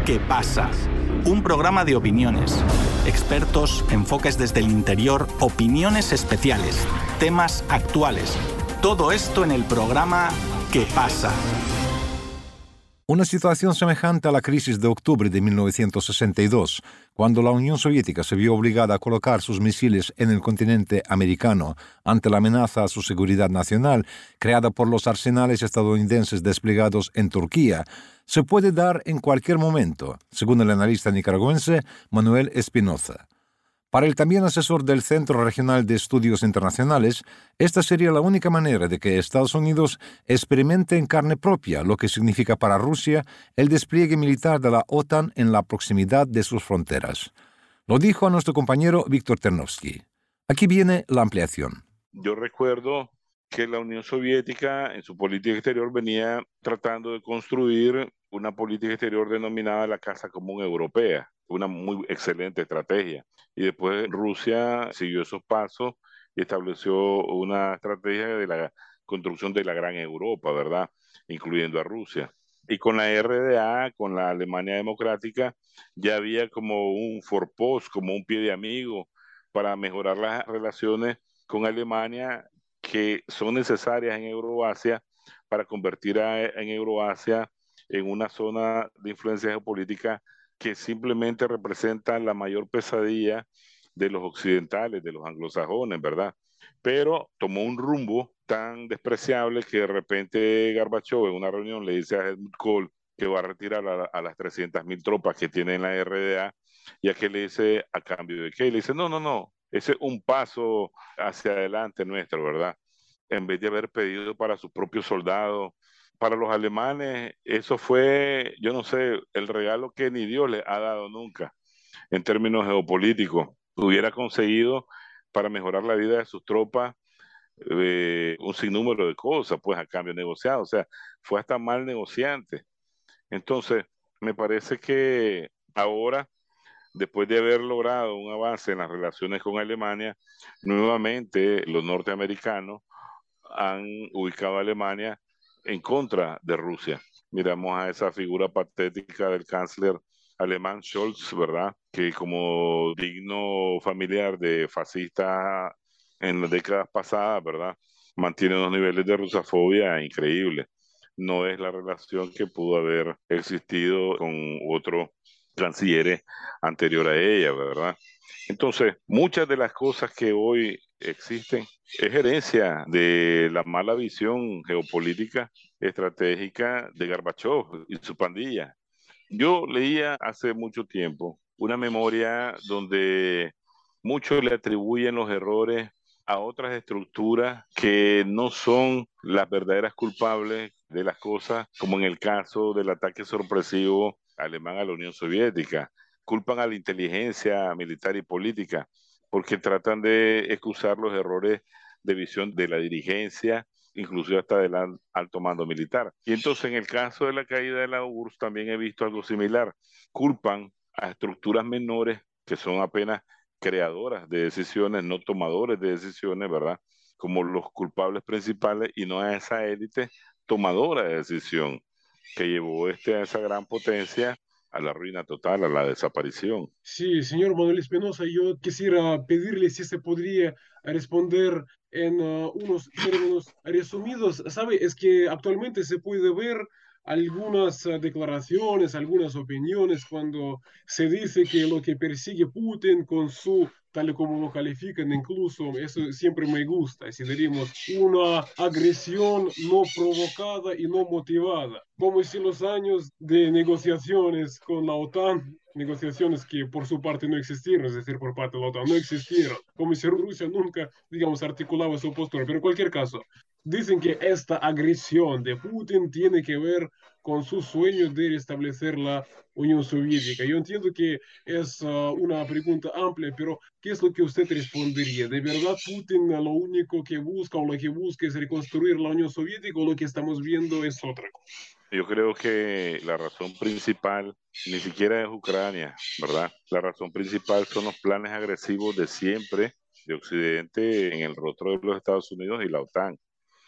¿Qué pasa? Un programa de opiniones, expertos, enfoques desde el interior, opiniones especiales, temas actuales. Todo esto en el programa ¿Qué pasa? Una situación semejante a la crisis de octubre de 1962, cuando la Unión Soviética se vio obligada a colocar sus misiles en el continente americano ante la amenaza a su seguridad nacional creada por los arsenales estadounidenses desplegados en Turquía, se puede dar en cualquier momento, según el analista nicaragüense Manuel Espinoza. Para el también asesor del Centro Regional de Estudios Internacionales, esta sería la única manera de que Estados Unidos experimente en carne propia lo que significa para Rusia el despliegue militar de la OTAN en la proximidad de sus fronteras. Lo dijo a nuestro compañero Víctor Ternovsky. Aquí viene la ampliación. Yo recuerdo que la Unión Soviética en su política exterior venía tratando de construir una política exterior denominada la Casa Común Europea, una muy excelente estrategia. Y después Rusia siguió esos pasos y estableció una estrategia de la construcción de la Gran Europa, ¿verdad? Incluyendo a Rusia. Y con la RDA, con la Alemania Democrática, ya había como un forpost, como un pie de amigo para mejorar las relaciones con Alemania que son necesarias en Euroasia para convertir en Euroasia en una zona de influencia geopolítica que simplemente representa la mayor pesadilla de los occidentales, de los anglosajones, ¿verdad? Pero tomó un rumbo tan despreciable que de repente Gorbachev en una reunión le dice a Helmut Kohl que va a retirar a las 300.000 tropas que tiene en la RDA, y a que le dice, ¿a cambio de qué? Y le dice, no, ese es un paso hacia adelante nuestro, ¿verdad? En vez de haber pedido para sus propios soldados. Para los alemanes, eso fue, yo no sé, el regalo que ni Dios les ha dado nunca en términos geopolíticos. Hubiera conseguido para mejorar la vida de sus tropas un sinnúmero de cosas, pues a cambio negociado. O sea, fue hasta mal negociante. Entonces, me parece que ahora, después de haber logrado un avance en las relaciones con Alemania, nuevamente los norteamericanos han ubicado a Alemania en contra de Rusia. Miramos a esa figura patética del canciller alemán Scholz, ¿verdad? Que como digno familiar de fascista en las décadas pasadas, ¿verdad? Mantiene unos niveles de rusofobia increíbles. No es la relación que pudo haber existido con otros cancilleres anterior a ella, ¿verdad? Entonces, muchas de las cosas que hoy existen es herencia de la mala visión geopolítica estratégica de Gorbachev y su pandilla. Yo leía hace mucho tiempo una memoria donde muchos le atribuyen los errores a otras estructuras que no son las verdaderas culpables de las cosas, como en el caso del ataque sorpresivo alemán a la Unión Soviética. Culpan a la inteligencia militar y política porque tratan de excusar los errores de visión de la dirigencia, inclusive hasta del alto mando militar. Y entonces en el caso de la caída de la URSS también he visto algo similar. Culpan a estructuras menores que son apenas creadoras de decisiones, no tomadores de decisiones, ¿verdad? Como los culpables principales, y no a esa élite tomadora de decisión que llevó a esa gran potencia a la ruina total, a la desaparición. Sí, señor Manuel Espinosa, yo quisiera pedirle si se podría responder en unos términos resumidos. Sabe, es que actualmente se puede ver algunas declaraciones, algunas opiniones cuando se dice que lo que persigue Putin con su, tal y como lo califican incluso, eso siempre me gusta, si diríamos una agresión no provocada y no motivada, como si los años de negociaciones con la OTAN, negociaciones que por su parte no existieron, es decir, por parte de la OTAN no existieron, como si Rusia nunca, digamos, articulaba su postura, pero en cualquier caso, dicen que esta agresión de Putin tiene que ver con sus sueños de restablecer la Unión Soviética. Yo entiendo que es una pregunta amplia, pero ¿qué es lo que usted respondería? ¿De verdad Putin lo único que busca o lo que busca es reconstruir la Unión Soviética o lo que estamos viendo es otra cosa? Yo creo que la razón principal ni siquiera es Ucrania, ¿verdad? La razón principal son los planes agresivos de siempre de Occidente en el rostro de los Estados Unidos y la OTAN.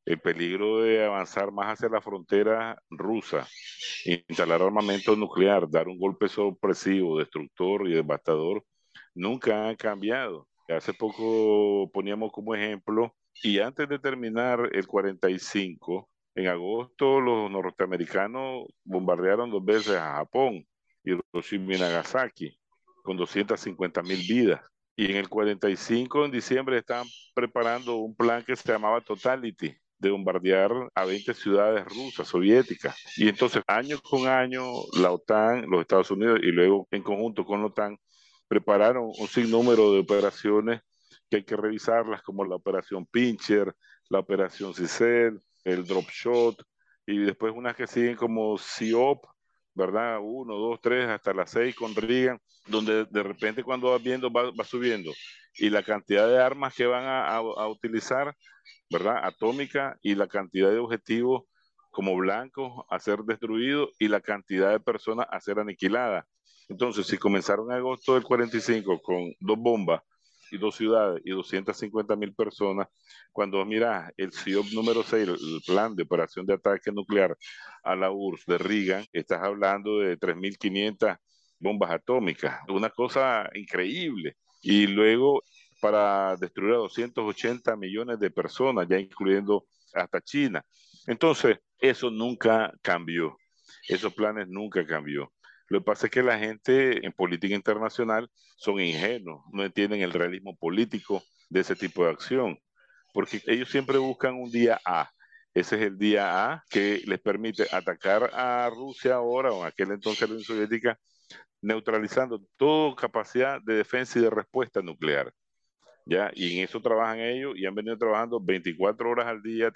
el peligro de avanzar más hacia la frontera rusa, instalar armamento nuclear, dar un golpe sorpresivo, destructor y devastador, nunca han cambiado. Hace poco poníamos como ejemplo, y antes de terminar el 45, en agosto los norteamericanos bombardearon 2 veces a Japón, Hiroshima y Nagasaki, con 250.000 vidas. Y en el 45, en diciembre, estaban preparando un plan que se llamaba Totality, de bombardear a 20 ciudades rusas, soviéticas. Y entonces, año con año, la OTAN, los Estados Unidos y luego en conjunto con la OTAN, prepararon un sinnúmero de operaciones que hay que revisarlas, como la operación Pincher, la operación Cicel, el Drop Shot, y después unas que siguen como SIOP, ¿verdad? 1, 2, 3, hasta las 6 con Reagan, donde de repente cuando vas viendo va subiendo. Y la cantidad de armas que van a utilizar, ¿verdad? Atómica, y la cantidad de objetivos como blancos a ser destruidos y la cantidad de personas a ser aniquiladas. Entonces, si comenzaron en agosto del 45 con 2 bombas y 2 ciudades y 250.000 personas, cuando miras el CIOP número 6, el plan de operación de ataque nuclear a la URSS de Reagan, estás hablando de 3.500 bombas atómicas, una cosa increíble. Y luego para destruir a 280 millones de personas, ya incluyendo hasta China. Entonces, eso nunca cambió, esos planes nunca cambió. Lo que pasa es que la gente en política internacional son ingenuos, no entienden el realismo político de ese tipo de acción, porque ellos siempre buscan un día A. Ese es el día A que les permite atacar a Rusia ahora o en aquel entonces la Unión Soviética, neutralizando toda capacidad de defensa y de respuesta nuclear. ¿Ya? Y en eso trabajan ellos y han venido trabajando 24 horas al día,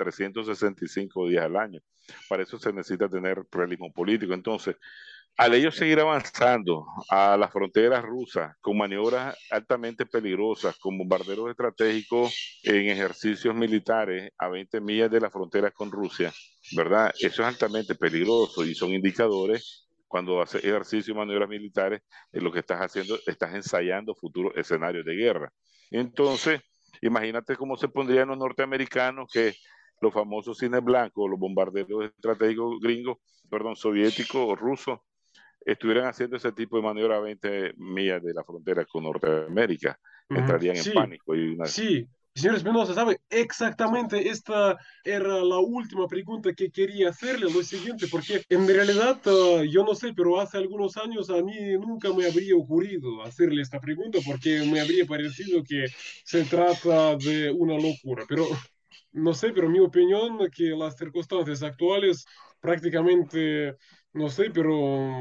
365 días al año. Para eso se necesita tener realismo político. Entonces, al ellos seguir avanzando a las fronteras rusas con maniobras altamente peligrosas, con bombarderos estratégicos en ejercicios militares a 20 millas de la frontera con Rusia, ¿verdad? Eso es altamente peligroso y son indicadores cuando haces ejercicio y maniobras militares, lo que estás haciendo, estás ensayando futuros escenarios de guerra. Entonces, imagínate cómo se pondrían los norteamericanos que los famosos cines blancos, los bombarderos estratégicos gringos, perdón, soviéticos o rusos, estuvieran haciendo ese tipo de maniobra a 20 millas de la frontera con Norteamérica. Ujú. Entrarían en Sí, pánico. sí, señor Espinosa, ¿sabe? Exactamente esta era la última pregunta que quería hacerle, lo siguiente, porque en realidad yo no sé, pero hace algunos años a mí nunca me habría ocurrido hacerle esta pregunta porque me habría parecido que se trata de una locura, pero no sé, pero mi opinión que las circunstancias actuales prácticamente, no sé, pero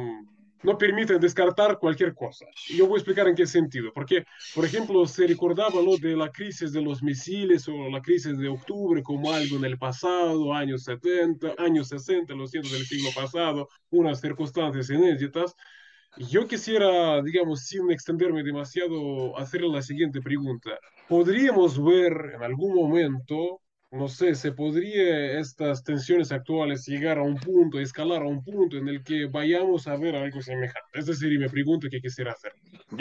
no permiten descartar cualquier cosa. Yo voy a explicar en qué sentido, porque, por ejemplo, se recordaba lo de la crisis de los misiles o la crisis de octubre como algo en el pasado, años 70, años 60, los cientos del siglo pasado, unas circunstancias inéditas. Yo quisiera, digamos, sin extenderme demasiado, hacerle la siguiente pregunta. ¿Podríamos ver en algún momento, no sé, se podría estas tensiones actuales llegar a un punto, escalar a un punto en el que vayamos a ver algo semejante? Esa sería mi pregunta que quisiera hacer.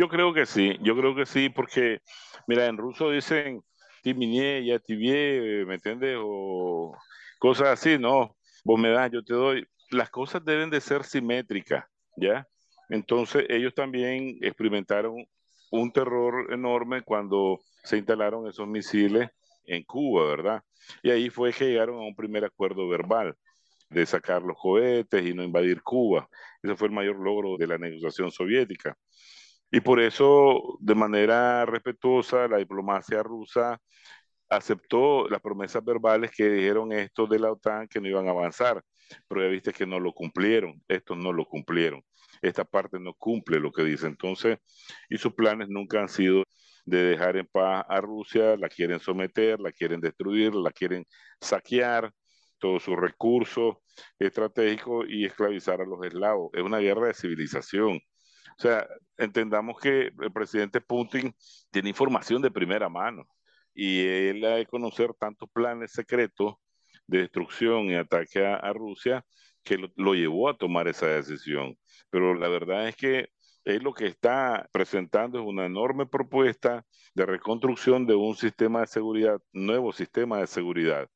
Yo creo que sí, porque, mira, en ruso dicen timiné, ya tibié, ¿me entiendes? O cosas así, ¿no? Vos me das, yo te doy. Las cosas deben de ser simétricas, ¿ya? Entonces, ellos también experimentaron un terror enorme cuando se instalaron esos misiles en Cuba, ¿verdad? Y ahí fue que llegaron a un primer acuerdo verbal de sacar los cohetes y no invadir Cuba. Ese fue el mayor logro de la negociación soviética. Y por eso, de manera respetuosa, la diplomacia rusa aceptó las promesas verbales que dijeron estos de la OTAN que no iban a avanzar, pero ya viste que no lo cumplieron, estos no lo cumplieron, esta parte no cumple lo que dice. Entonces, y sus planes nunca han sido de dejar en paz a Rusia, la quieren someter, la quieren destruir, la quieren saquear, todos sus recursos estratégicos y esclavizar a los eslavos. Es una guerra de civilización. O sea, entendamos que el presidente Putin tiene información de primera mano y él ha de conocer tantos planes secretos de destrucción y ataque a Rusia que lo llevó a tomar esa decisión. Pero la verdad es que él lo que está presentando es una enorme propuesta de reconstrucción de un sistema de seguridad, nuevo sistema de seguridad,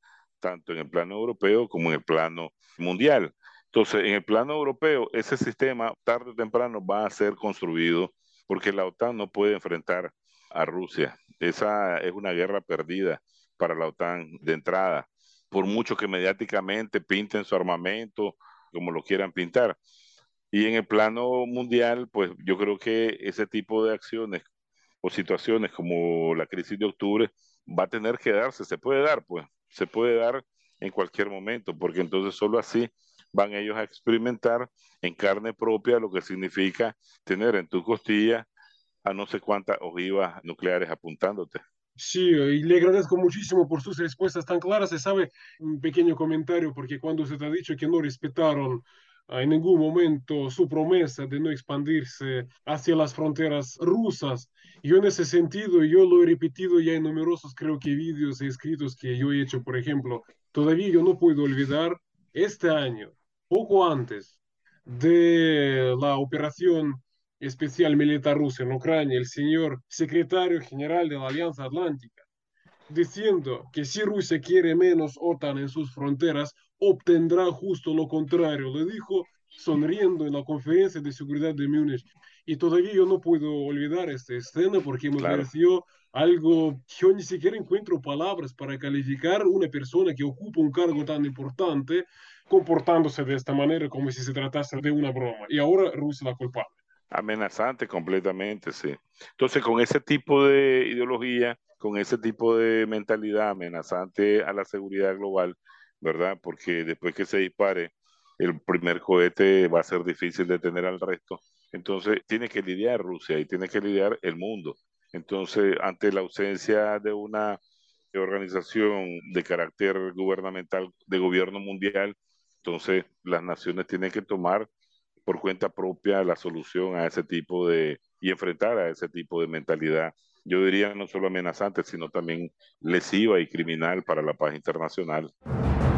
tanto en el plano europeo como en el plano mundial. Entonces, en el plano europeo, ese sistema tarde o temprano va a ser construido porque la OTAN no puede enfrentar a Rusia. Esa es una guerra perdida para la OTAN de entrada, por mucho que mediáticamente pinten su armamento como lo quieran pintar. Y en el plano mundial, pues yo creo que ese tipo de acciones o situaciones como la crisis de octubre va a tener que darse, se puede dar, pues, se puede dar en cualquier momento, porque entonces solo así van ellos a experimentar en carne propia lo que significa tener en tu costilla a no sé cuántas ojivas nucleares apuntándote. Sí, y le agradezco muchísimo por sus respuestas tan claras. Se sabe, un pequeño comentario, porque cuando se te ha dicho que no respetaron en ningún momento su promesa de no expandirse hacia las fronteras rusas, yo en ese sentido, yo lo he repetido ya en numerosos, creo que vídeos y escritos que yo he hecho, por ejemplo, todavía yo no puedo olvidar este año, poco antes de la operación especial militar rusa en Ucrania, el señor secretario general de la Alianza Atlántica, diciendo que si Rusia quiere menos OTAN en sus fronteras, obtendrá justo lo contrario. Lo dijo sonriendo en la conferencia de seguridad de Múnich. Y todavía yo no puedo olvidar esta escena porque me Claro. pareció algo, yo ni siquiera encuentro palabras para calificar una persona que ocupa un cargo tan importante comportándose de esta manera como si se tratase de una broma. Y ahora Rusia la culpable. Amenazante completamente, sí. Entonces, con ese tipo de ideología, con ese tipo de mentalidad amenazante a la seguridad global, ¿verdad? Porque después que se dispare el primer cohete va a ser difícil detener al resto. Entonces, tiene que lidiar Rusia y tiene que lidiar el mundo. Entonces, ante la ausencia de una organización de carácter gubernamental, de gobierno mundial, entonces las naciones tienen que tomar por cuenta propia la solución a ese tipo de, y enfrentar a ese tipo de mentalidad. Yo diría no solo amenazante, sino también lesiva y criminal para la paz internacional.